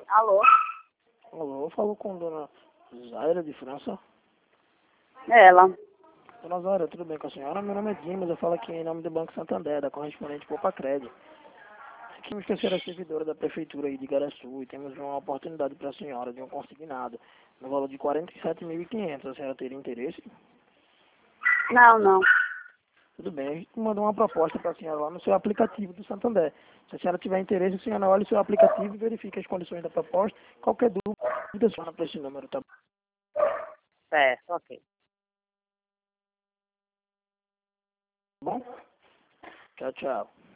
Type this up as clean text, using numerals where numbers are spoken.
Alô? Alô, eu falo com dona Zaira de França. Ela. Dona Zaira, tudo bem com a senhora? Meu nome é Dimas, eu falo aqui em nome do Banco Santander, da correspondente Poupa Crédito. Temos que ser a servidora da prefeitura aí de Igaraçu e temos uma oportunidade para a senhora de um consignado no valor de 47.500. A senhora teria interesse? Não. Tudo bem, a gente mandou uma proposta para a senhora lá no seu aplicativo do Santander. Se a senhora tiver interesse, a senhora olha o seu aplicativo e verifica as condições da proposta. Qualquer dúvida, a senhora para esse número, tá Certo, ok. bom? Tchau, tchau.